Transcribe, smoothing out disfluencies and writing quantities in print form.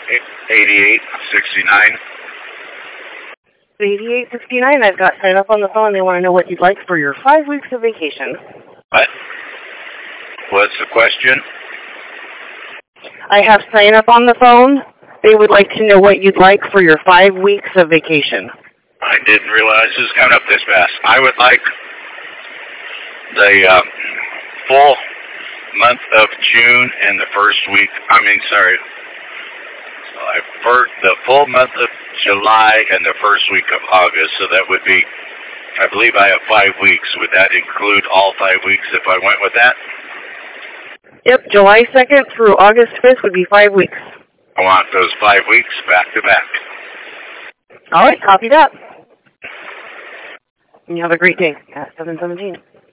8869. 8869, I've got sign up on the phone. They want to know what you'd like for your 5 weeks of vacation. What? What's the question? I have sign up on the phone. They would like to know what you'd like for your 5 weeks of vacation. I didn't realize it was coming up this fast. I would like the full month of June and the first week. The full month of July and the first week of August. So that would be, I believe I have 5 weeks. Would that include all 5 weeks if I went with that? Yep, July 2nd through August 5th would be 5 weeks. I want those 5 weeks back to back. All right, copy that. You have a great day at 7:17.